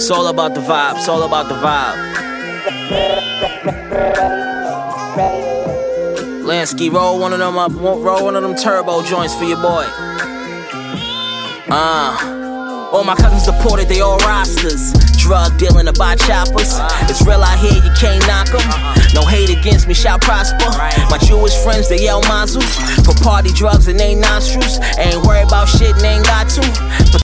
It's all about the vibe, it's all about the vibe. Lansky, roll one of them up, roll one of them turbo joints for your boy. All my cousins deported, they all rosters. Drug dealing to buy choppers. It's real out here, you can't knock them. No hate against me, shall prosper. My Jewish friends, they yell mazel. For party drugs and they nostrils. Ain't worried about shit and ain't got to.